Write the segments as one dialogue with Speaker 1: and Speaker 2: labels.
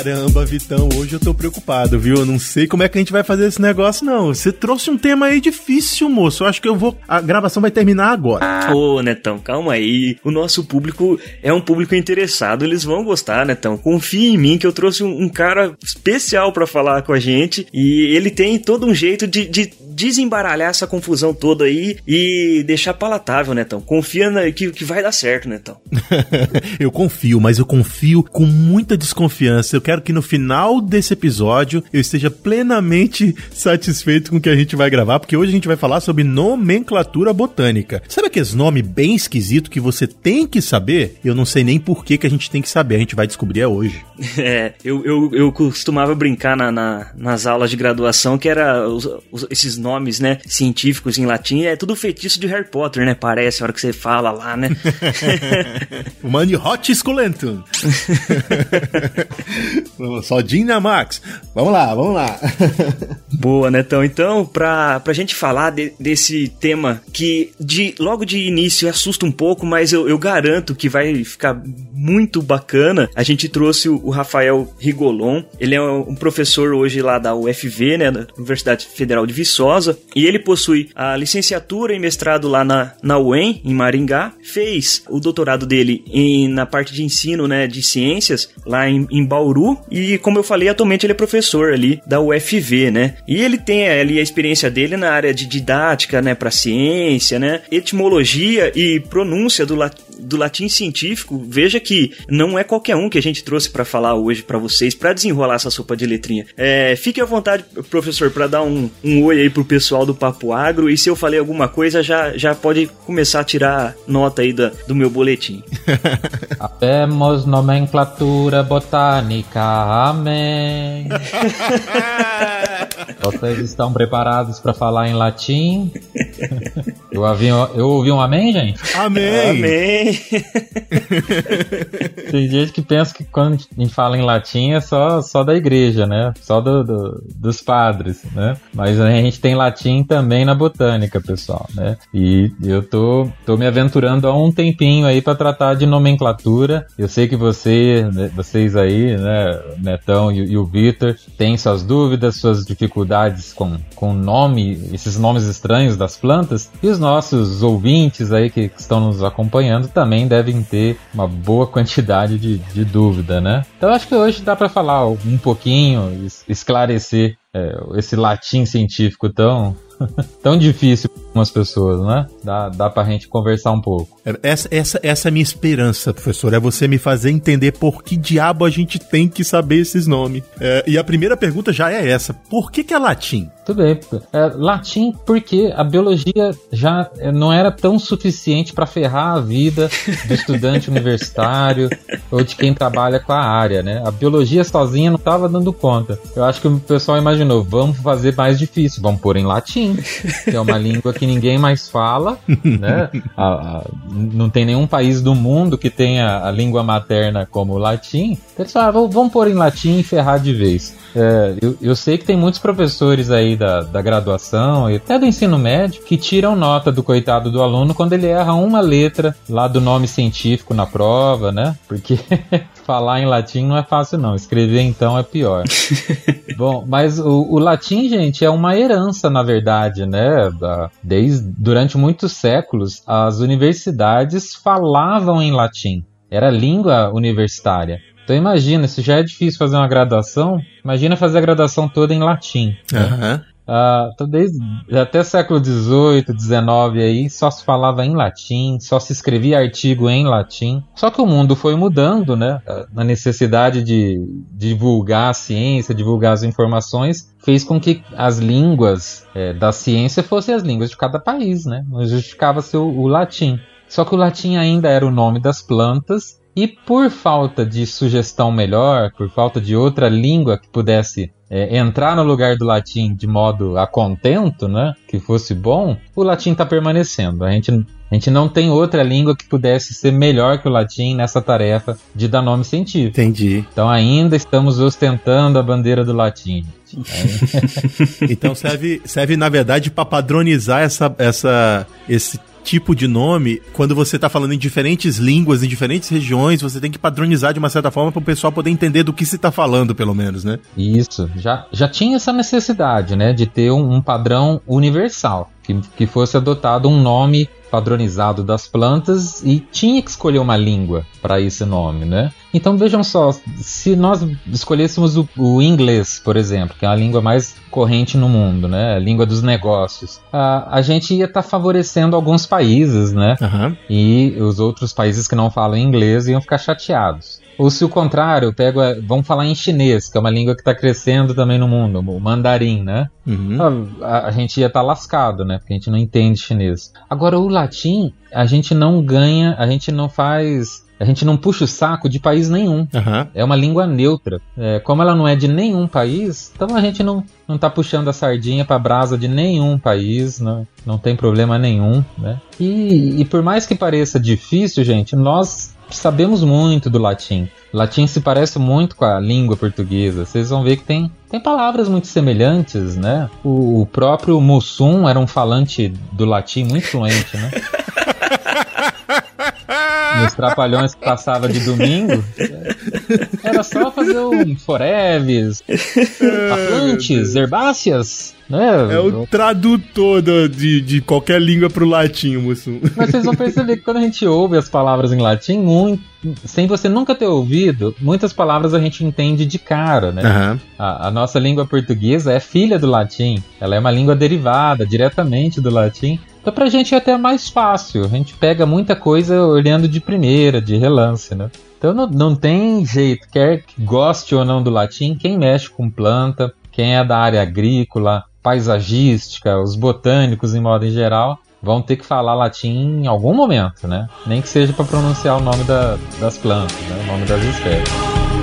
Speaker 1: Caramba, Vitão, hoje eu tô preocupado, viu? Eu não sei como é que a gente vai fazer esse negócio, não. Você trouxe um tema aí difícil, moço. Eu acho que a gravação vai terminar agora.
Speaker 2: Ô, Netão, calma aí. O nosso público é um público interessado. Eles vão gostar, Netão. Confia em mim que eu trouxe um cara especial pra falar com a gente. E ele tem todo um jeito de desembaralhar essa confusão toda aí e deixar palatável, Netão. Confia que vai dar certo, Netão.
Speaker 1: Eu confio, mas eu confio com muita desconfiança. Eu quero que no final desse episódio eu esteja plenamente satisfeito com o que a gente vai gravar, porque hoje a gente vai falar sobre nomenclatura botânica. Sabe aqueles nomes bem esquisitos que você tem que saber? Eu não sei nem por que a gente tem que saber, a gente vai descobrir hoje.
Speaker 2: Eu costumava brincar nas aulas de graduação que era esses nomes, né, científicos em latim, é tudo feitiço de Harry Potter, né? Parece a hora que você fala lá, né?
Speaker 1: O Mani Hot Sculentum. Sodinha Max. Vamos lá.
Speaker 2: Boa, Netão. Então, pra gente falar desse tema que logo de início assusta um pouco, mas eu garanto que vai ficar muito bacana, a gente trouxe o Rafael Rigolon. Ele é um professor hoje lá da UFV, né, da Universidade Federal de Viçosa, e ele possui a licenciatura e mestrado lá na UEM, em Maringá. Fez o doutorado dele na parte de ensino, né, de ciências, lá em Bauru, e como eu falei, atualmente ele é professor ali da UFV, né, e ele tem ali a experiência dele na área de didática, né, para ciência, né, etimologia e pronúncia do latim científico. Veja que não é qualquer um que a gente trouxe para falar hoje para vocês, para desenrolar essa sopa de letrinha. Fique à vontade, professor, para dar um oi aí pro pessoal do Papo Agro, e se eu falei alguma coisa, já pode começar a tirar nota aí do meu boletim.
Speaker 3: Habemos nomenclatura botânica, amém. Vocês estão preparados para falar em latim? Eu ouvi um amém, gente?
Speaker 1: Amém!
Speaker 3: Tem gente que pensa que quando a gente fala em latim é só da igreja, né? Só dos padres, né? Mas a gente tem latim também na botânica, pessoal, né? E eu tô me aventurando há um tempinho aí para tratar de nomenclatura. Eu sei que vocês aí, né, Netão e o Vitor, têm suas dúvidas, suas dificuldades com nome, esses nomes estranhos das plantas, e os nossos ouvintes aí que estão nos acompanhando também devem ter uma boa quantidade de dúvida, né? Então acho que hoje dá para falar um pouquinho, esclarecer esse latim científico tão difícil para algumas pessoas, né? Dá pra gente conversar um pouco.
Speaker 1: Essa é a minha esperança, professor, é você me fazer entender por que diabo a gente tem que saber esses nomes. E a primeira pergunta já é essa: por que é latim?
Speaker 3: Tudo bem. Latim porque a biologia já não era tão suficiente para ferrar a vida do estudante universitário ou de quem trabalha com a área, né? A biologia sozinha não estava dando conta. Eu acho que o pessoal imaginou, vamos fazer mais difícil, vamos pôr em latim, que é uma língua que ninguém mais fala, né? Não tem nenhum país do mundo que tenha a língua materna como o latim. Então eles falaram, vamos pôr em latim e ferrar de vez. Eu sei que tem muitos professores aí da graduação e até do ensino médio que tiram nota do coitado do aluno quando ele erra uma letra lá do nome científico na prova, né? Porque falar em latim não é fácil não, escrever então é pior. Bom, mas o latim, gente, é uma herança, na verdade, né? Durante muitos séculos, as universidades falavam em latim. Era língua universitária. Então imagina, se já é difícil fazer uma graduação, imagina fazer a graduação toda em latim. Né? Então até século XVIII, XIX aí, só se falava em latim, só se escrevia artigo em latim. Só que o mundo foi mudando, né? A necessidade de divulgar a ciência, divulgar as informações, fez com que as línguas da ciência fossem as línguas de cada país, né? Não justificava-se o latim. Só que o latim ainda era o nome das plantas, e por falta de sugestão melhor, por falta de outra língua que pudesse entrar no lugar do latim de modo a contento, né, que fosse bom, o latim está permanecendo. A gente não tem outra língua que pudesse ser melhor que o latim nessa tarefa de dar nome científico.
Speaker 1: Entendi.
Speaker 3: Então ainda estamos ostentando a bandeira do latim.
Speaker 1: Então serve na verdade para padronizar esse tipo de nome, quando você tá falando em diferentes línguas, em diferentes regiões, você tem que padronizar de uma certa forma para o pessoal poder entender do que se tá falando, pelo menos, né?
Speaker 3: Isso, já tinha essa necessidade, né, de ter um padrão universal, que fosse adotado um nome padronizado das plantas e tinha que escolher uma língua para esse nome, né? Então vejam só, se nós escolhêssemos o inglês, por exemplo, que é a língua mais corrente no mundo, né? A língua dos negócios, a gente ia estar favorecendo alguns países, né?
Speaker 1: Uhum.
Speaker 3: E os outros países que não falam inglês iam ficar chateados. Ou se o contrário, vamos falar em chinês, que é uma língua que está crescendo também no mundo, o mandarim, né?
Speaker 1: Uhum.
Speaker 3: A gente ia estar lascado, né? Porque a gente não entende chinês. Agora, o latim, a gente não ganha, a gente não puxa o saco de país nenhum.
Speaker 1: Uhum.
Speaker 3: É uma língua neutra. Como ela não é de nenhum país, então a gente não tá puxando a sardinha para a brasa de nenhum país, não tem problema nenhum, né? E por mais que pareça difícil, gente, nós sabemos muito do latim. O latim se parece muito com a língua portuguesa. Vocês vão ver que tem palavras muito semelhantes, né? O próprio Mussum era um falante do latim muito fluente, né? Nos Trapalhões que passava de domingo, era só fazer um foreves, Atlantes, herbáceas, né?
Speaker 1: É o tradutor de qualquer língua pro latim, Mussum.
Speaker 3: Mas vocês vão perceber que quando a gente ouve as palavras em latim, sem você nunca ter ouvido, muitas palavras a gente entende de cara, né?
Speaker 1: Uhum.
Speaker 3: A nossa língua portuguesa é filha do latim, ela é uma língua derivada diretamente do latim. Então pra gente é até mais fácil, a gente pega muita coisa olhando de primeira, de relance, né? Então não tem jeito, quer que goste ou não do latim, quem mexe com planta, quem é da área agrícola, paisagística, os botânicos em modo em geral, vão ter que falar latim em algum momento, né? Nem que seja para pronunciar o nome das plantas, né? O nome das espécies.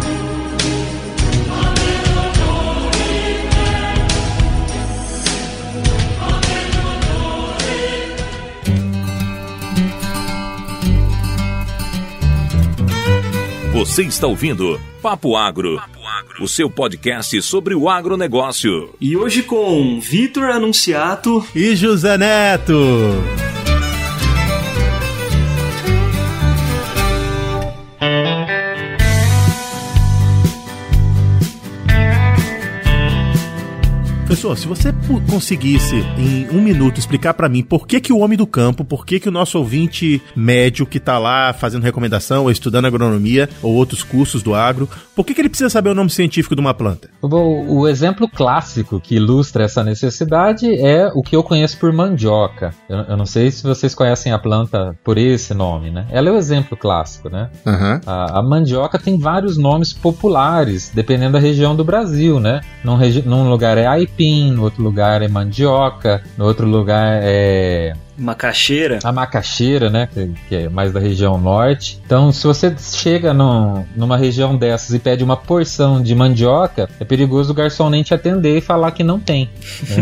Speaker 4: Você está ouvindo Papo Agro, o seu podcast sobre o agronegócio.
Speaker 2: E hoje com Vitor Anunciato
Speaker 1: e José Neto. Pessoal, se você conseguisse em 1 minuto explicar pra mim por que o homem do campo, por que o nosso ouvinte médio que tá lá fazendo recomendação ou estudando agronomia ou outros cursos do agro, por que ele precisa saber o nome científico de uma planta?
Speaker 3: O exemplo clássico que ilustra essa necessidade é o que eu conheço por mandioca. Eu não sei se vocês conhecem a planta por esse nome, né? Ela é o exemplo clássico, né?
Speaker 1: Uhum.
Speaker 3: A mandioca tem vários nomes populares, dependendo da região do Brasil, né? Num lugar é aipim, no outro lugar é mandioca, no outro lugar é
Speaker 2: macaxeira.
Speaker 3: A macaxeira, né? Que é mais da região norte. Então, se você chega numa região dessas e pede uma porção de mandioca, é perigoso o garçom nem te atender e falar que não tem.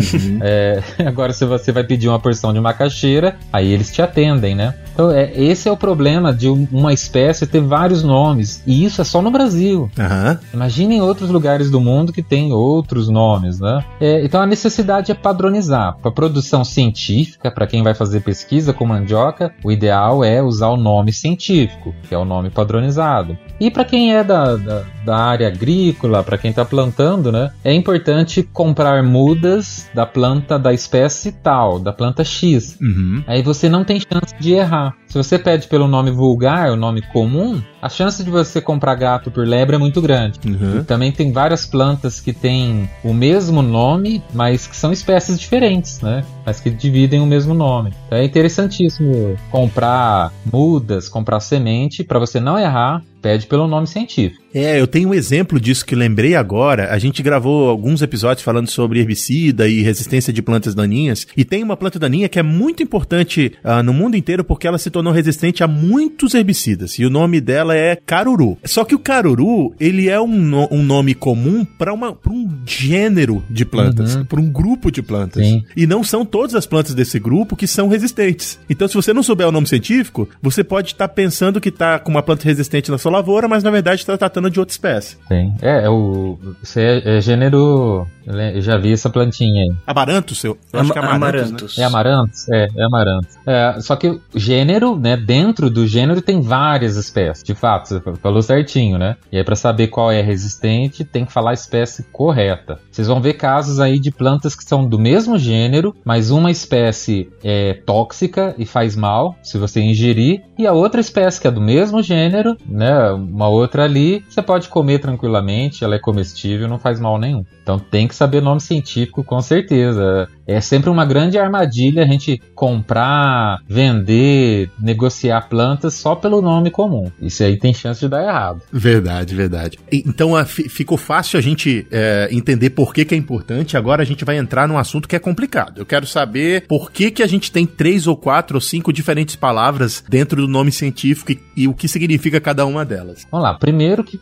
Speaker 3: Né? Agora, se você vai pedir uma porção de macaxeira, aí eles te atendem, né? Então, esse é o problema de uma espécie ter vários nomes. E isso é só no Brasil.
Speaker 1: Uhum.
Speaker 3: Imagina em outros lugares do mundo que tem outros nomes, né? Então, a necessidade é padronizar. Para produção científica, para quem vai fazer pesquisa com mandioca, o ideal é usar o nome científico, que é o nome padronizado. E para quem é da área agrícola, para quem está plantando, né, é importante comprar mudas da planta da espécie tal, da planta X.
Speaker 1: Uhum.
Speaker 3: Aí você não tem chance de errar. Se você pede pelo nome vulgar, o nome comum, a chance de você comprar gato por lebre é muito grande.
Speaker 1: Uhum.
Speaker 3: E também tem várias plantas que têm o mesmo nome, mas que são espécies diferentes, né? Mas que dividem o mesmo nome. Então é interessantíssimo comprar mudas, comprar semente, para você não errar, pede pelo nome científico.
Speaker 1: Eu tenho um exemplo disso que lembrei agora. A gente gravou alguns episódios falando sobre herbicida e resistência de plantas daninhas. E tem uma planta daninha que é muito importante no mundo inteiro porque ela se tornou resistente a muitos herbicidas. E o nome dela é caruru. Só que o caruru, ele é um nome comum para um gênero de plantas, para um grupo de plantas.
Speaker 3: Sim.
Speaker 1: E não são todas as plantas desse grupo que são resistentes. Então, se você não souber o nome científico, você pode estar pensando que está com uma planta resistente na sua sua lavoura, mas na verdade está tratando de outra espécie.
Speaker 3: Sim. Isso é gênero... Eu já vi essa plantinha aí.
Speaker 1: Amaranthus? Eu acho que é Amaranthus.
Speaker 3: Né? É Amaranthus? É Amaranthus. Só que o gênero, né? Dentro do gênero tem várias espécies. De fato, você falou certinho, né? E aí para saber qual é resistente, tem que falar a espécie correta. Vocês vão ver casos aí de plantas que são do mesmo gênero, mas uma espécie é tóxica e faz mal se você ingerir, e a outra espécie que é do mesmo gênero, né? Uma outra ali, você pode comer tranquilamente, ela é comestível, não faz mal nenhum. Então tem que saber nome científico, com certeza. É sempre uma grande armadilha a gente comprar, vender, negociar plantas só pelo nome comum. Isso aí tem chance de dar errado.
Speaker 1: Verdade. Então ficou fácil a gente entender por que é importante. Agora a gente vai entrar num assunto que é complicado. Eu quero saber por que a gente tem 3 ou 4 ou 5 diferentes palavras dentro do nome científico e o que significa cada uma delas.
Speaker 3: Vamos lá. Primeiro que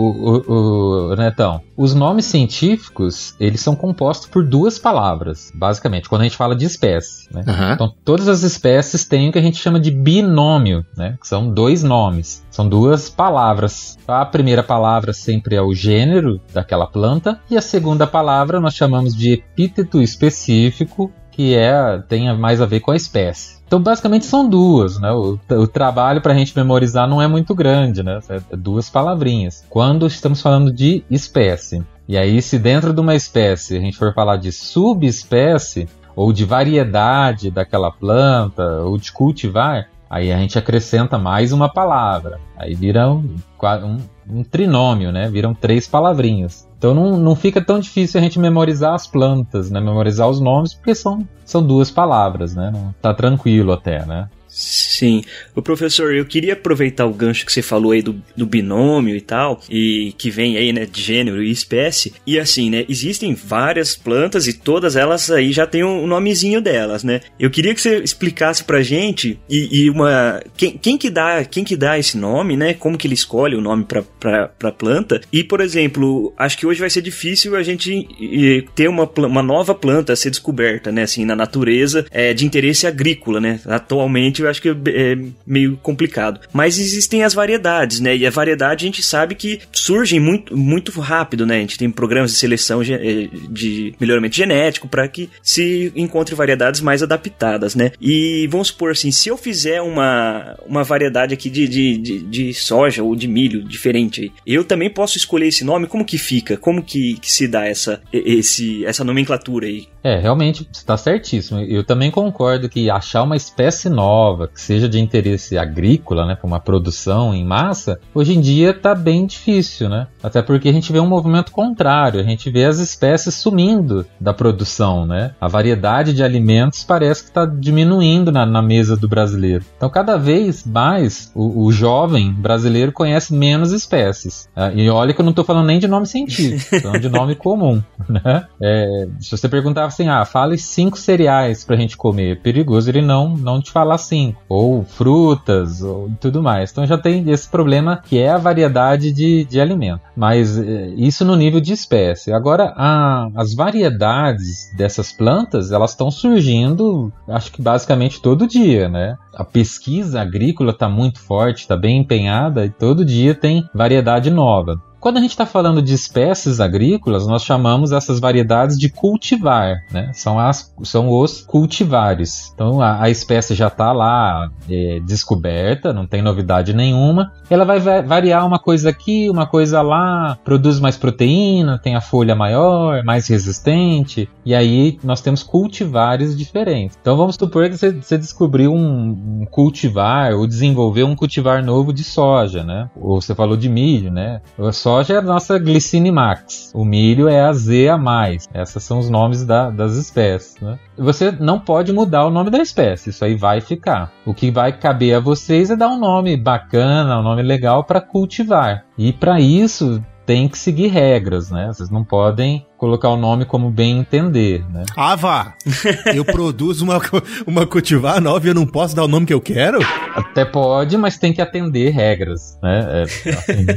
Speaker 3: Netão, os nomes científicos, eles são compostos por 2 palavras, basicamente, quando a gente fala de espécie, né? Uhum. Então, todas as espécies têm o que a gente chama de binômio, né? Que são 2 nomes, são 2 palavras. A primeira palavra sempre é o gênero daquela planta, e a segunda palavra nós chamamos de epíteto específico, que tem mais a ver com a espécie. Então, basicamente, são 2, né? O trabalho para a gente memorizar não é muito grande, né? É 2 palavrinhas. Quando estamos falando de espécie. E aí, se dentro de uma espécie a gente for falar de subespécie, ou de variedade daquela planta, ou de cultivar, aí a gente acrescenta mais uma palavra. Aí vira um trinômio, né? Viram 3 palavrinhas. Então não fica tão difícil a gente memorizar as plantas, né? Memorizar os nomes, porque são 2 palavras, né? Tá tranquilo até, né?
Speaker 2: Sim. O professor, eu queria aproveitar o gancho que você falou aí do binômio e tal, e que vem aí, né, de gênero e espécie, e assim, né, existem várias plantas e todas elas aí já tem um nomezinho delas, né? Eu queria que você explicasse pra gente quem que dá esse nome, né? Como que ele escolhe o nome pra planta? E, por exemplo, acho que hoje vai ser difícil a gente ter uma nova planta a ser descoberta, né, assim, na natureza, de interesse agrícola, né? Atualmente eu acho que é meio complicado. Mas existem as variedades, né? E a variedade a gente sabe que surgem muito, muito rápido, né? A gente tem programas de seleção de melhoramento genético para que se encontre variedades mais adaptadas, né? E vamos supor assim, se eu fizer uma variedade aqui de soja ou de milho diferente aí, eu também posso escolher esse nome? Como que fica? Como que se dá essa nomenclatura aí?
Speaker 3: Realmente, você está certíssimo. Eu também concordo que achar uma espécie nova, que seja de interesse agrícola, né, para uma produção em massa, hoje em dia está bem difícil, né? Até porque a gente vê um movimento contrário, a gente vê as espécies sumindo da produção, né? A variedade de alimentos parece que está diminuindo na mesa do brasileiro. Então, cada vez mais, o jovem brasileiro conhece menos espécies. E olha que eu não estou falando nem de nome científico, estou falando de nome comum, né? Se você perguntar assim, fale 5 cereais pra gente comer. É perigoso ele não te falar 5. Ou frutas, ou tudo mais. Então já tem esse problema que é a variedade de alimento. Mas isso no nível de espécie. Agora, as variedades dessas plantas, elas estão surgindo, acho que basicamente todo dia, né? A pesquisa agrícola está muito forte, está bem empenhada e todo dia tem variedade nova. Quando a gente está falando de espécies agrícolas, nós chamamos essas variedades de cultivar, né? São os cultivares. Então a espécie já está lá descoberta, não tem novidade nenhuma. Ela vai variar uma coisa aqui, uma coisa lá, produz mais proteína, tem a folha maior, mais resistente, e aí nós temos cultivares diferentes. Então vamos supor que você descobriu um cultivar, ou desenvolveu um cultivar novo de soja, né? Ou você falou de milho, né? A soja é a nossa Glycinimax, o milho é a ZA+. Esses são os nomes das espécies, né? Você não pode mudar o nome da espécie, isso aí vai ficar. O que vai caber a vocês é dar um nome bacana, um nome legal para cultivar. E para isso tem que seguir regras, né? Vocês não podem colocar o nome como bem entender, né?
Speaker 1: Ah, vá! Eu produzo uma cultivar nova e eu não posso dar o nome que eu quero?
Speaker 3: Até pode, mas tem que atender regras, né? Assim,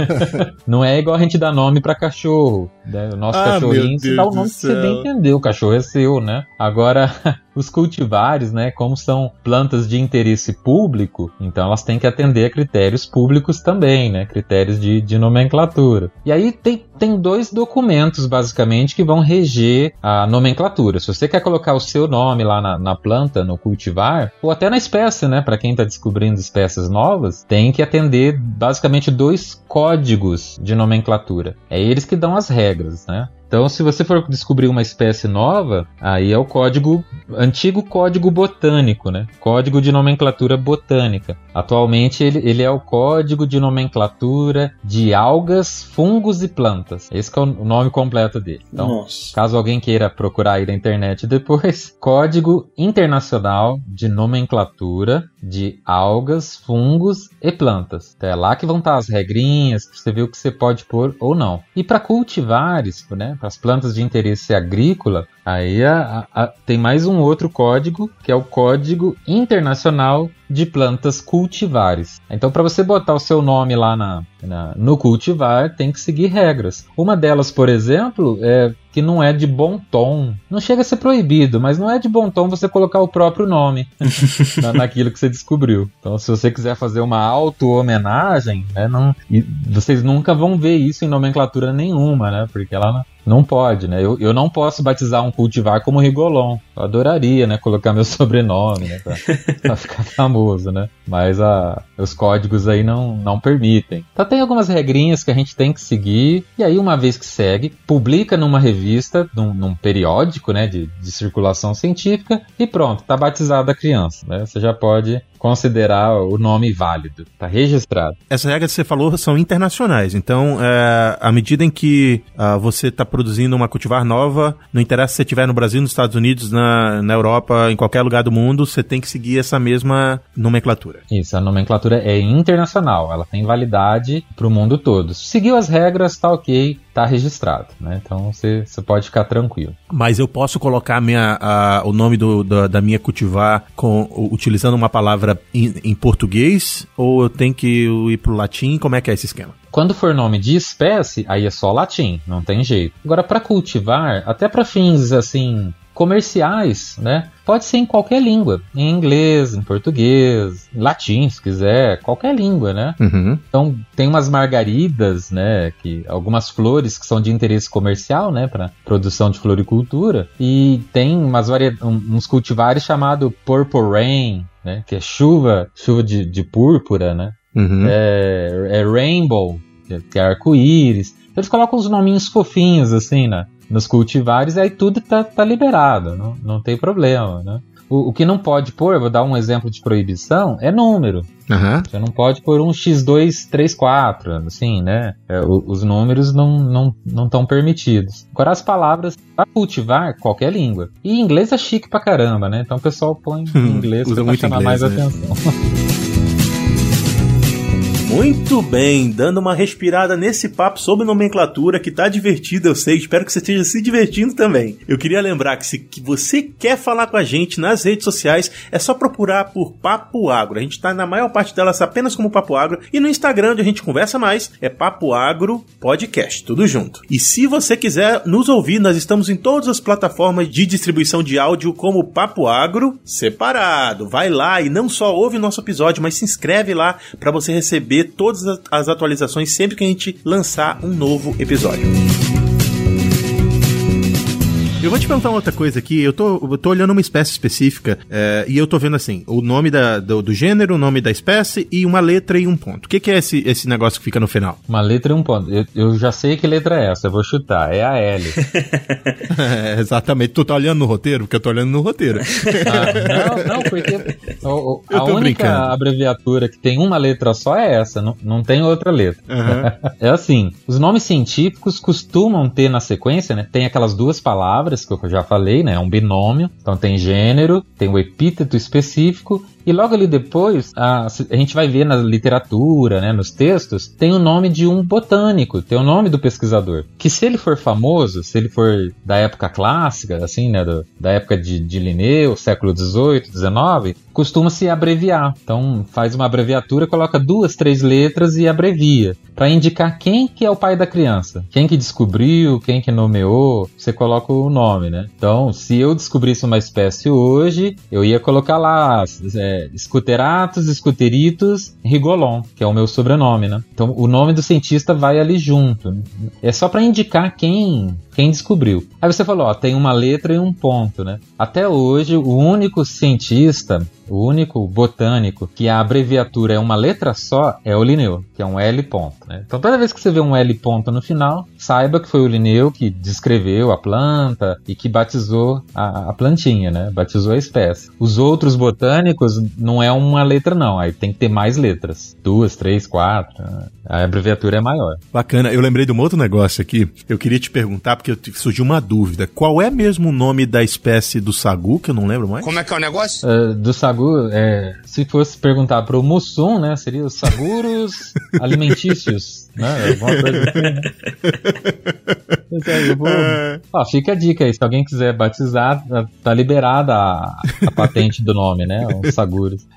Speaker 3: não é igual a gente dar nome pra cachorro, né? O nosso cachorrinho, você dá o nome que você bem entendeu, o cachorro é seu, né? Agora, os cultivares, né, como são plantas de interesse público, então elas têm que atender a critérios públicos também, né? Critérios de nomenclatura. E aí tem 2 documentos, basicamente, que vão reger a nomenclatura. Se você quer colocar o seu nome lá na planta, no cultivar, ou até na espécie, né? Para quem está descobrindo espécies novas, tem que atender, basicamente, 2 códigos de nomenclatura. É eles que dão as regras, né? Então, se você for descobrir uma espécie nova, aí é o antigo código botânico, né? Código de nomenclatura botânica. Atualmente, ele é o código de nomenclatura de algas, fungos e plantas. Esse que é o nome completo dele. Então, caso alguém queira procurar aí na internet depois, Código Internacional de Nomenclatura de Algas, Fungos e Plantas. Então, é lá que vão estar as regrinhas, pra você ver o que você pode pôr ou não. E para cultivares, né? Para as plantas de interesse agrícola, aí tem mais um outro código, que é o Código Internacional de Plantas Cultivares. Então, para você botar o seu nome lá no cultivar, tem que seguir regras. Uma delas, por exemplo, é que não é de bom tom. Não chega a ser proibido, mas não é de bom tom você colocar o próprio nome naquilo que você descobriu. Então, se você quiser fazer uma auto-homenagem, né, vocês nunca vão ver isso em nomenclatura nenhuma, né? Porque ela não pode, né? Eu não posso batizar um cultivar como Rigolon. Eu adoraria, né? Colocar meu sobrenome, né? Pra ficar famoso, né? Mas os códigos aí não permitem. Então tem algumas regrinhas que a gente tem que seguir. E aí, uma vez que segue, publica numa revista, num periódico, né? De circulação científica. E pronto, tá batizada a criança, né? Você já pode considerar o nome válido. Tá registrado.
Speaker 1: Essas regras que você falou são internacionais. Então, à medida em que você está produzindo uma cultivar nova, não interessa se você estiver no Brasil, nos Estados Unidos, na Europa, em qualquer lugar do mundo, você tem que seguir essa mesma nomenclatura.
Speaker 3: Isso, a nomenclatura é internacional. Ela tem validade para o mundo todo. Seguiu as regras, tá ok, tá registrado, né? Então, você pode ficar tranquilo.
Speaker 1: Mas eu posso colocar o nome da minha cultivar utilizando uma palavra em português, ou eu tenho que ir pro latim? Como é que é esse esquema?
Speaker 3: Quando for nome de espécie, aí é só latim, não tem jeito. Agora, para cultivar, até para fins assim comerciais, né? Pode ser em qualquer língua, em inglês, em português, em latim, se quiser, qualquer língua, né?
Speaker 1: Uhum.
Speaker 3: Então, tem umas margaridas, né? Algumas flores que são de interesse comercial, né? Para produção de floricultura. E tem uns cultivares chamados Purple Rain, né? Que é chuva de púrpura, né?
Speaker 1: Uhum.
Speaker 3: É Rainbow, que é arco-íris. Eles colocam uns nominhos fofinhos, assim, né? Nos cultivares, e aí tudo tá liberado, não tem problema, né? O que não pode pôr, eu vou dar um exemplo de proibição, é número.
Speaker 1: Uhum.
Speaker 3: Você não pode pôr um X234, assim, né? Os números não estão permitidos. Agora, as palavras para cultivar qualquer língua. E em inglês é chique pra caramba, né? Então o pessoal põe em inglês pra chamar mais atenção.
Speaker 1: Muito bem, dando uma respirada nesse papo sobre nomenclatura que tá divertido, eu sei, espero que você esteja se divertindo também. Eu queria lembrar que você quer falar com a gente nas redes sociais, é só procurar por Papo Agro. A gente tá na maior parte delas apenas como Papo Agro, e no Instagram, onde a gente conversa mais, é Papo Agro Podcast, tudo junto. E se você quiser nos ouvir, nós estamos em todas as plataformas de distribuição de áudio como Papo Agro separado. Vai lá e não só ouve o nosso episódio, mas se inscreve lá para você receber todas as atualizações sempre que a gente lançar um novo episódio. Eu vou te perguntar uma outra coisa aqui. Eu tô olhando uma espécie específica e eu tô vendo assim, o nome do gênero, o nome da espécie e uma letra e um ponto. O que é esse negócio que fica no final?
Speaker 3: Uma letra e um ponto. Eu já sei que letra é essa, eu vou chutar. É a L.
Speaker 1: Exatamente. Tu tá olhando no roteiro? Porque eu tô olhando no roteiro.
Speaker 3: Não, porque a única abreviatura que tem uma letra só é essa, não tem outra letra.
Speaker 1: Uhum.
Speaker 3: É assim, os nomes científicos costumam ter na sequência, né? Tem aquelas duas palavras que eu já falei, né? É um binômio. Então tem gênero, tem o epíteto específico E logo ali depois, a gente vai ver na literatura, né, nos textos, tem o nome de um botânico, tem o nome do pesquisador. Que se ele for famoso, se ele for da época clássica, assim, né, da época de Linneu, século XVIII, XIX, costuma-se abreviar. Então faz uma abreviatura, coloca 2, 3 letras e abrevia, para indicar quem que é o pai da criança, quem que descobriu, quem que nomeou, você coloca o nome, né? Então, se eu descobrisse uma espécie hoje, eu ia colocar lá Scuteratus, Scuteritus, Rigolon, que é o meu sobrenome, né? Então, o nome do cientista vai ali junto. É só para indicar quem descobriu. Aí você falou, tem uma letra e um ponto, né? Até hoje, o único cientista, o único botânico que a abreviatura é uma letra só é o Linneu, que é um L ponto, né? Então toda vez que você vê um L ponto no final, saiba que foi o Linneu que descreveu a planta e que batizou a plantinha, né? Batizou a espécie. Os outros botânicos não é uma letra não, aí tem que ter mais letras. 2, 3, 4, a abreviatura é maior.
Speaker 1: Bacana, eu lembrei de um outro negócio aqui, eu queria te perguntar, porque surgiu uma dúvida. Qual é mesmo o nome da espécie do sagu, que eu não lembro mais?
Speaker 5: Como é que é o negócio?
Speaker 3: Do sagu, se fosse perguntar para o Mussum, né, seria os sagurus alimentícios, né, alguma coisa assim. Fica a dica aí, se alguém quiser batizar, tá liberada a patente do nome, né, os sagurus.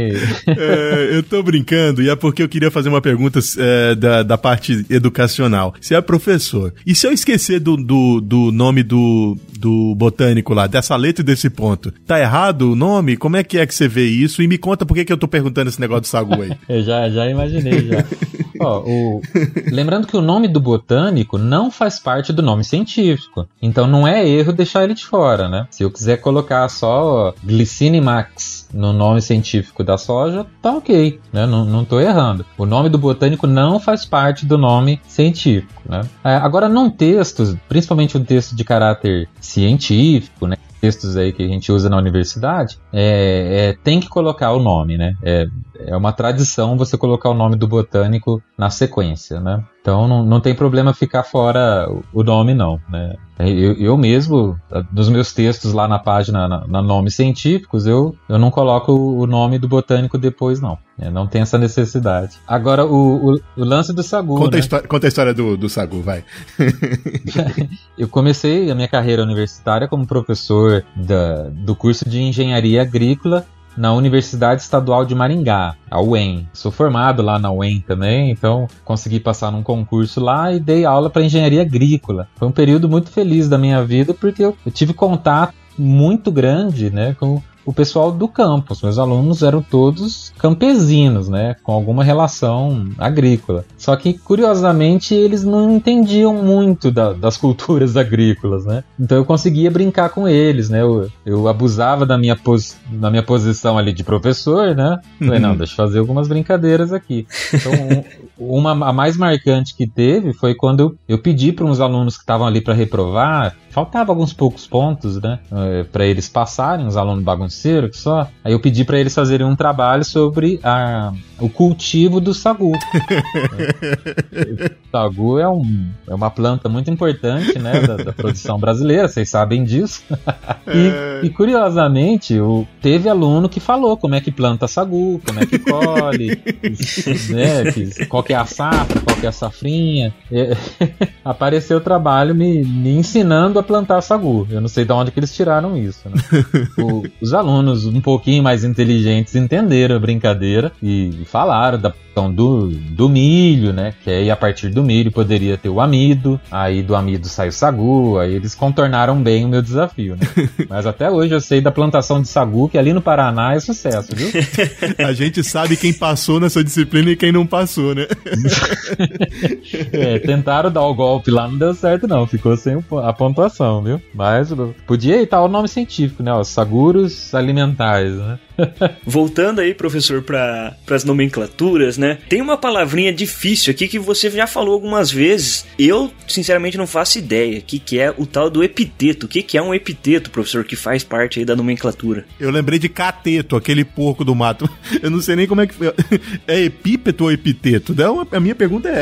Speaker 1: Eu tô brincando, e é porque eu queria fazer uma pergunta da parte educacional. Você é professor, e se eu esquecer do nome do botânico lá, dessa letra e desse ponto, tá errado o nome? Como é que você vê isso? E me conta por que eu tô perguntando esse negócio do sagu aí.
Speaker 3: Eu já imaginei, já. Lembrando que o nome do botânico não faz parte do nome científico, então não é erro deixar ele de fora, né? Se eu quiser colocar só Glycinimax no nome científico da soja, tá ok, né? Não tô errando. O nome do botânico não faz parte do nome científico, né? Agora, num texto, principalmente um texto de caráter científico, né? Textos aí que a gente usa na universidade, tem que colocar o nome, né? É uma tradição você colocar o nome do botânico na sequência, né? Então não tem problema ficar fora o nome, não, né? Eu mesmo, nos meus textos lá na página, na nomes científicos, eu não coloco o nome do botânico depois, não. Não tem essa necessidade. Agora, o lance do sagu,
Speaker 1: conta a história do sagu, vai.
Speaker 3: Eu comecei a minha carreira universitária como professor do curso de Engenharia Agrícola na Universidade Estadual de Maringá, a UEM. Sou formado lá na UEM também, então consegui passar num concurso lá e dei aula para engenharia agrícola. Foi um período muito feliz da minha vida, porque eu tive contato muito grande, né, com o pessoal do campo. Os meus alunos eram todos campesinos, né, com alguma relação agrícola. Só que, curiosamente, eles não entendiam muito das culturas agrícolas, né? Então eu conseguia brincar com eles, né? Eu abusava da minha posição ali de professor, né? Falei, não, deixa eu fazer algumas brincadeiras aqui. Então, a mais marcante que teve foi quando eu pedi para uns alunos que estavam ali para reprovar, faltava alguns poucos pontos, né, para eles passarem, uns alunos bagunceiros que só. Aí eu pedi para eles fazerem um trabalho sobre o cultivo do sagu. O sagu é uma planta muito importante, né, da produção brasileira, vocês sabem disso. E curiosamente, teve aluno que falou como é que planta sagu, como é que colhe, né, qual que é a safra, qual que é a safrinha. Apareceu o trabalho me ensinando a plantar sagu. Eu não sei de onde que eles tiraram isso, né? Os alunos um pouquinho mais inteligentes entenderam a brincadeira e falaram da questão do milho, né? Que aí a partir do milho poderia ter o amido, aí do amido sai o sagu, aí eles contornaram bem o meu desafio, né? Mas até hoje eu sei da plantação de sagu, que ali no Paraná é sucesso, viu?
Speaker 1: A gente sabe quem passou nessa disciplina e quem não passou, né?
Speaker 3: Tentaram dar o golpe lá, não deu certo não, ficou sem a pontuação, viu? Mas podia estar o nome científico, né? Os saguros alimentares, né?
Speaker 2: Voltando aí, professor, para as nomenclaturas, né? Tem uma palavrinha difícil aqui que você já falou algumas vezes. Eu, sinceramente, não faço ideia. O que é o tal do epiteto? O que é um epiteto, professor, que faz parte aí da nomenclatura?
Speaker 1: Eu lembrei de cateto, aquele porco do mato. Eu não sei nem como é que... É epípeto ou epiteto? A minha pergunta é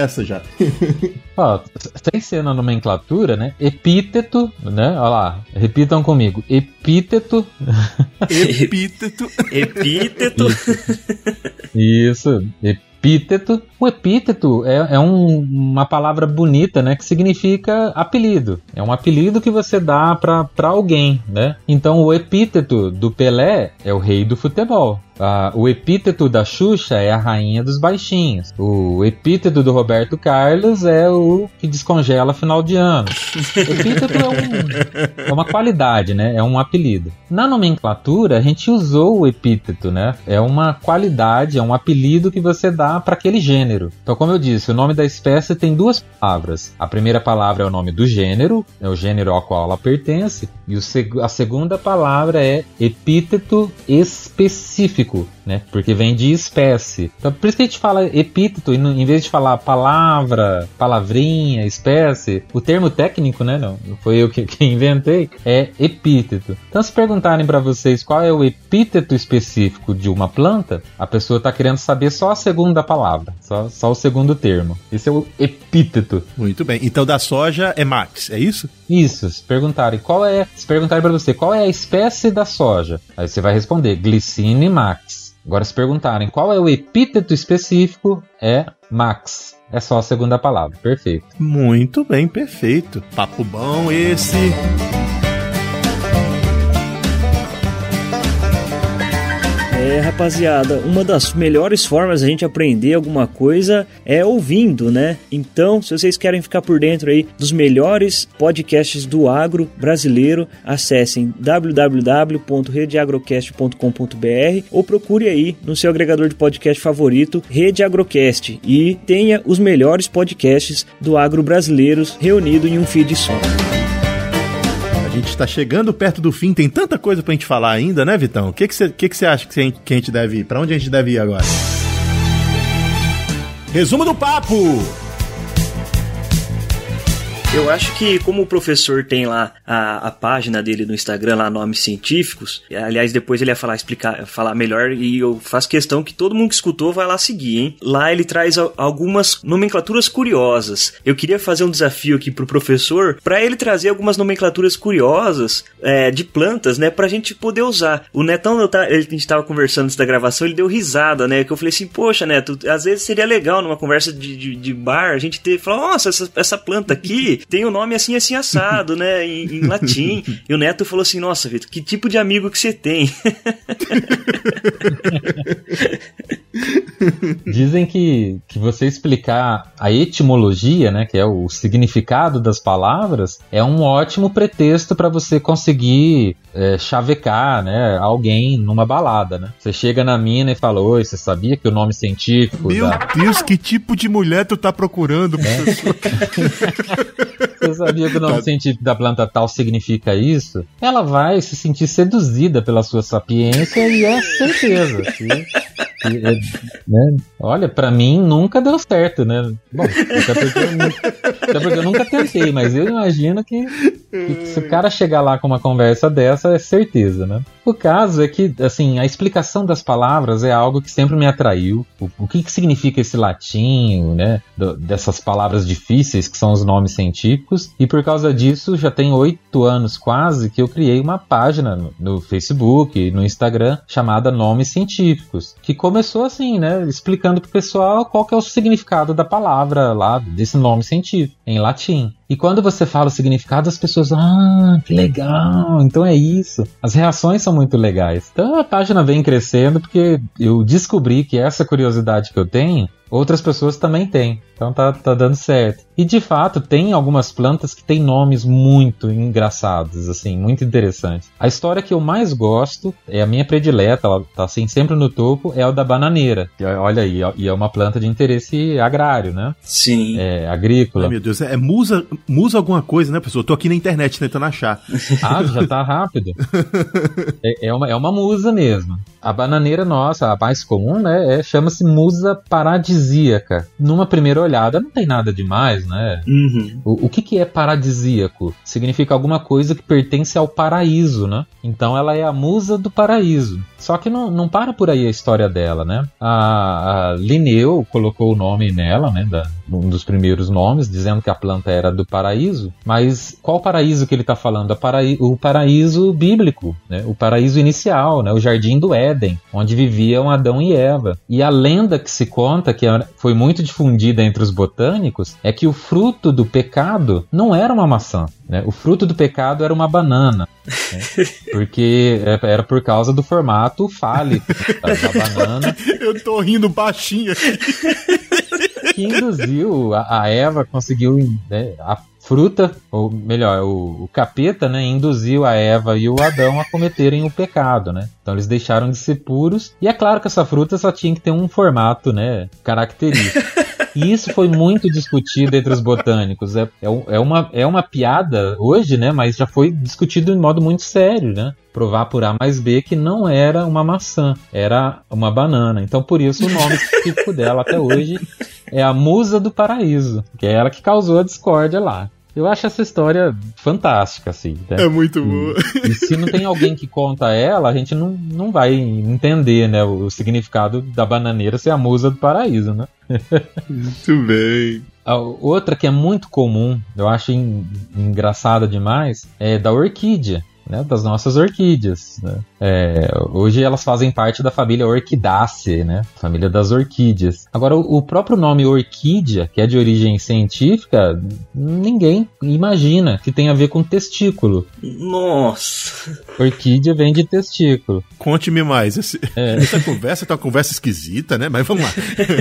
Speaker 1: nessa já.
Speaker 3: Ó, sem ser na nomenclatura, né? Epíteto, né? Olha lá, repitam comigo. Epíteto.
Speaker 1: Epíteto.
Speaker 2: Epíteto.
Speaker 3: Isso. Epíteto. O epíteto é uma palavra bonita, né? Que significa apelido. É um apelido que você dá pra alguém, né? Então o epíteto do Pelé é o rei do futebol. O epíteto da Xuxa é a rainha dos baixinhos. O epíteto do Roberto Carlos é o que descongela final de ano. Epíteto é uma qualidade, né? É um apelido. Na nomenclatura, a gente usou o epíteto, né? É uma qualidade, é um apelido que você dá para aquele gênero. Então, como eu disse, o nome da espécie tem duas palavras. A primeira palavra é o nome do gênero, é o gênero ao qual ela pertence. E a segunda palavra é epíteto específico, né? Porque vem de espécie. Então, por isso que a gente fala epíteto, em vez de falar palavra, palavrinha, espécie, o termo técnico, né? Não foi eu que inventei, é epíteto. Então, se perguntarem para vocês qual é o epíteto específico de uma planta, a pessoa está querendo saber só a segunda palavra, só o segundo termo. Esse é o epíteto.
Speaker 1: Muito bem. Então, da soja é max, é isso?
Speaker 3: Isso. Se perguntarem para você qual é a espécie da soja, aí você vai responder Glycine max. Agora, se perguntarem qual é o epíteto específico, é max. É só a segunda palavra. Perfeito.
Speaker 1: Muito bem, perfeito. Papo bom esse.
Speaker 2: Rapaziada, uma das melhores formas de a gente aprender alguma coisa é ouvindo, né? Então, se vocês querem ficar por dentro aí dos melhores podcasts do agro brasileiro, acessem www.redeagrocast.com.br ou procure aí no seu agregador de podcast favorito, Rede Agrocast, e tenha os melhores podcasts do agro brasileiros reunidos em um feed só.
Speaker 1: A gente está chegando perto do fim, tem tanta coisa pra gente falar ainda, né, Vitão? O que você acha que a gente deve ir? Pra onde a gente deve ir agora? Resumo do papo!
Speaker 2: Eu acho que como o professor tem lá a página dele no Instagram, lá Nomes Científicos, aliás, depois ele ia falar melhor, e eu faço questão que todo mundo que escutou vai lá seguir, hein? Lá ele traz algumas nomenclaturas curiosas. Eu queria fazer um desafio aqui pro professor, pra ele trazer algumas nomenclaturas curiosas de plantas, né, pra gente poder usar. O Netão, a gente tava conversando antes da gravação, ele deu risada, né, que eu falei assim, poxa, Neto, às vezes seria legal numa conversa de bar, a gente falar, nossa, essa planta aqui tem o nome assim, assim, assado, né, em latim. E o Neto falou assim, nossa, Vitor, que tipo de amigo que você tem?
Speaker 3: Dizem que você explicar a etimologia, né, que é o significado das palavras, é um ótimo pretexto para você conseguir chavecar, né, alguém numa balada, né? Você chega na mina e fala, oi, você sabia que o nome científico...
Speaker 1: Meu Deus, que tipo de mulher tu tá procurando, professor?
Speaker 3: Você sabia que o nome científico da planta tal significa isso? Ela vai se sentir seduzida pela sua sapiência e é certeza. Né? Olha, pra mim nunca deu certo, né? Bom, até porque eu nunca tentei, mas eu imagino que se o cara chegar lá com uma conversa dessa, é certeza, né? O caso é que, assim, a explicação das palavras é algo que sempre me atraiu. O que significa esse latim, né? Dessas palavras difíceis que são os nomes científicos. E por causa disso, já tem 8 anos quase que eu criei uma página no Facebook, no Instagram, chamada Nomes Científicos, que começou assim, né? Explicando pro pessoal qual que é o significado da palavra lá, desse nome científico, em latim. E quando você fala o significado, as pessoas, que legal, então é isso. As reações são muito legais. Então a página vem crescendo porque eu descobri que essa curiosidade que eu tenho, outras pessoas também têm. Então tá dando certo. E de fato, tem algumas plantas que têm nomes muito engraçados, assim, muito interessantes. A história que eu mais gosto, é a minha predileta, ela tá assim sempre no topo, é o da bananeira. Olha aí, e é uma planta de interesse agrário, né?
Speaker 2: Sim.
Speaker 3: É agrícola.
Speaker 1: Ai, meu Deus, é musa alguma coisa, né, pessoal? Eu tô aqui na internet tentando achar.
Speaker 3: Já tá rápido. É uma musa mesmo. A bananeira nossa, a mais comum, né, chama-se musa paradisíaca. Numa primeira olhada, não tem nada demais, né?
Speaker 2: Uhum.
Speaker 3: O que é paradisíaco? Significa alguma coisa que pertence ao paraíso, né? Então ela é a musa do paraíso. Só que não para por aí a história dela, né? A Linneu colocou o nome nela, né, um dos primeiros nomes, dizendo que a planta era do paraíso, mas qual paraíso que ele está falando? O paraíso bíblico, né? O paraíso inicial, né? O jardim do Éden, onde viviam Adão e Eva. E a lenda que se conta, que foi muito difundida entre os botânicos, é que o fruto do pecado não era uma maçã, né? O fruto do pecado era uma banana, né? Porque era por causa do formato fálico da banana.
Speaker 1: Eu tô rindo baixinho aqui.
Speaker 3: Que induziu a Eva, conseguiu, né, a fruta, ou melhor, o capeta, né, induziu a Eva e o Adão a cometerem o pecado, né? Então eles deixaram de ser puros, e é claro que essa fruta só tinha que ter um formato, né, característico. E isso foi muito discutido entre os botânicos. É uma piada hoje, né, mas já foi discutido de modo muito sério, né? Provar por A mais B que não era uma maçã, era uma banana. Então por isso o nome específico dela até hoje é a Musa do Paraíso, que é ela que causou a discórdia lá. Eu acho essa história fantástica, assim, né?
Speaker 1: É muito boa.
Speaker 3: E se não tem alguém que conta ela, a gente não vai entender, né, o significado da bananeira ser a Musa do Paraíso, né?
Speaker 1: Muito bem.
Speaker 3: A outra que é muito comum, eu acho engraçada demais, é da orquídea, né, das nossas orquídeas, né? Hoje elas fazem parte da família Orquidaceae, né? Família das orquídeas. Agora, o próprio nome orquídea, que é de origem científica, ninguém imagina que tem a ver com testículo.
Speaker 2: Nossa!
Speaker 3: Orquídea vem de testículo.
Speaker 1: Conte-me mais. Essa conversa tá uma conversa esquisita, né? Mas vamos lá.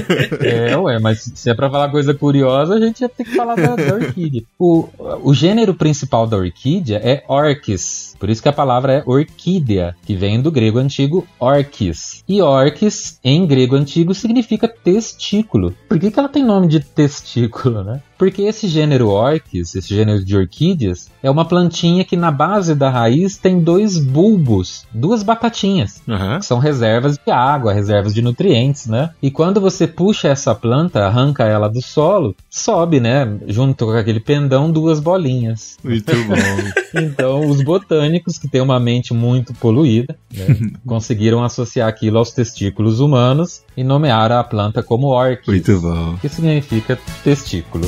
Speaker 3: Mas se é pra falar coisa curiosa, a gente ia ter que falar da orquídea. O gênero principal da orquídea é Orchis. Por isso que a palavra é orquídea, que vem do grego antigo orquis. E orquis, em grego antigo, significa testículo. Por que ela tem nome de testículo, né? Porque esse gênero orquis, esse gênero de orquídeas, é uma plantinha que na base da raiz tem 2 bulbos, 2 batatinhas, que são reservas de água, reservas de nutrientes, né? E quando você puxa essa planta, arranca ela do solo, sobe, né? Junto com aquele pendão, 2 bolinhas.
Speaker 1: Muito bom.
Speaker 3: Então, os botânicos, que têm uma mente muito poluída, né, conseguiram associar aquilo aos testículos humanos e nomearam a planta como orquis.
Speaker 1: Muito bom.
Speaker 3: Que significa testículo.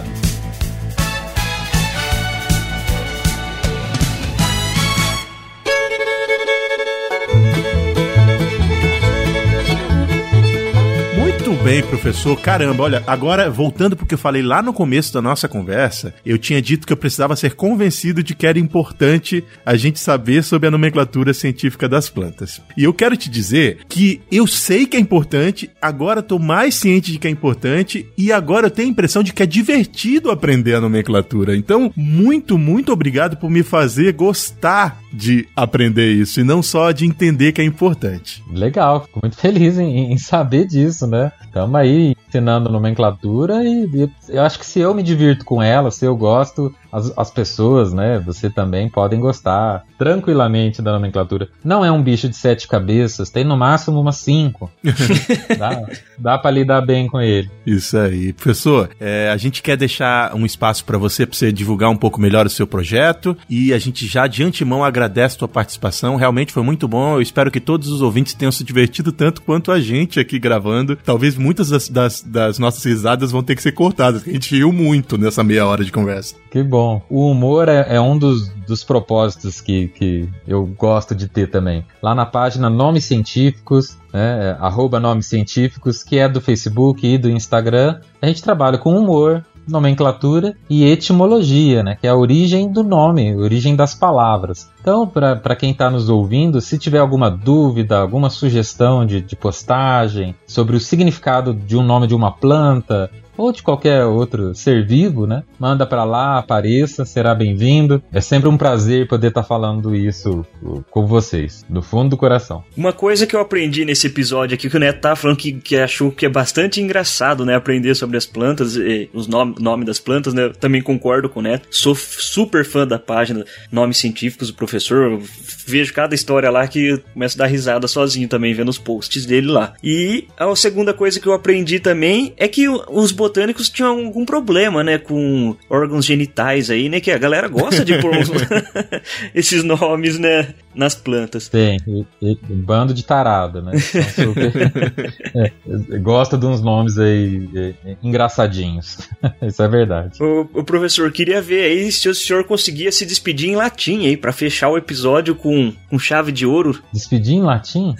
Speaker 1: Muito bem, professor. Caramba, olha, agora voltando porque eu falei lá no começo da nossa conversa, eu tinha dito que eu precisava ser convencido de que era importante a gente saber sobre a nomenclatura científica das plantas. E eu quero te dizer que eu sei que é importante, agora estou mais ciente de que é importante e agora eu tenho a impressão de que é divertido aprender a nomenclatura. Então, muito, muito obrigado por me fazer gostar de aprender isso e não só de entender que é importante.
Speaker 3: Legal, fico muito feliz em saber disso, né? Estamos aí ensinando nomenclatura e eu acho que se eu me divirto com ela, se eu gosto, as pessoas, né, você também podem gostar tranquilamente da nomenclatura. Não é um bicho de 7 cabeças, tem no máximo umas 5. Dá pra lidar bem com ele.
Speaker 1: Isso aí. Professor, a gente quer deixar um espaço para você divulgar um pouco melhor o seu projeto e a gente já de antemão agradece a tua participação. Realmente foi muito bom. Eu espero que todos os ouvintes tenham se divertido tanto quanto a gente aqui gravando. Talvez muitas das nossas risadas vão ter que ser cortadas, porque a gente riu muito nessa meia hora de conversa.
Speaker 3: Que bom. O humor é um dos propósitos que eu gosto de ter também. Lá na página Nomes Científicos, né, @Nomes Científicos, que é do Facebook e do Instagram, a gente trabalha com humor, nomenclatura e etimologia, né, que é a origem do nome, a origem das palavras. Então, para quem está nos ouvindo, se tiver alguma dúvida, alguma sugestão de postagem sobre o significado de um nome de uma planta ou de qualquer outro ser vivo, né? Manda pra lá, apareça, será bem-vindo. É sempre um prazer poder estar falando isso com vocês, do fundo do coração.
Speaker 2: Uma coisa que eu aprendi nesse episódio aqui, que o Neto tá falando que achou que é bastante engraçado, né? Aprender sobre as plantas, os nomes das plantas, né? Eu também concordo com o Neto. Sou super fã da página Nomes Científicos do professor. Eu vejo cada história lá que eu começo a dar risada sozinho também, vendo os posts dele lá. E a segunda coisa que eu aprendi também é que os botânicos botânicos tinham algum problema, né, com órgãos genitais aí, né, que a galera gosta de pôr esses nomes, né, nas plantas.
Speaker 3: Tem, bando de tarado, né? Gosta de uns nomes aí engraçadinhos. Isso é verdade.
Speaker 2: O professor, queria ver aí se o senhor conseguia se despedir em latim aí, pra fechar o episódio com chave de ouro.
Speaker 3: Despedir em latim?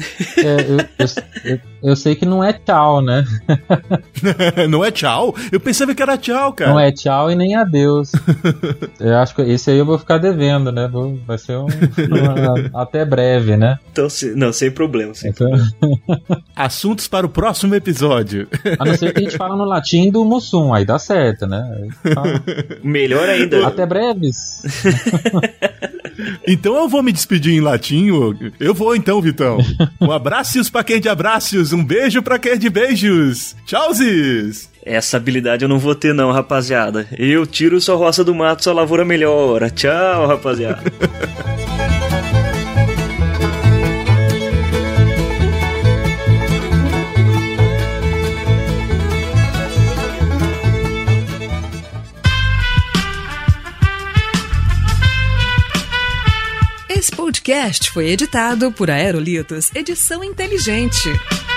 Speaker 3: Eu sei que não é tchau, né?
Speaker 1: Não é tchau? Eu pensava que era tchau, cara.
Speaker 3: Não é tchau e nem adeus. Eu acho que esse aí eu vou ficar devendo, né? Vai ser até breve, né?
Speaker 2: Então, não, sem problema.
Speaker 1: Assuntos para o próximo episódio.
Speaker 3: A não ser que a gente fala no latim do Mussum, aí dá certo, né?
Speaker 2: Melhor ainda.
Speaker 3: Até breves.
Speaker 1: Então eu vou me despedir em latim. Eu vou então, Vitão. Um abraços pra quem é de abraços, um beijo pra quem é de beijos. Tchauzes!
Speaker 2: Essa habilidade eu não vou ter não, rapaziada. Eu tiro sua roça do mato, sua lavoura melhora. Tchau, rapaziada.
Speaker 5: Esse podcast foi editado por Aerolitos Edição Inteligente.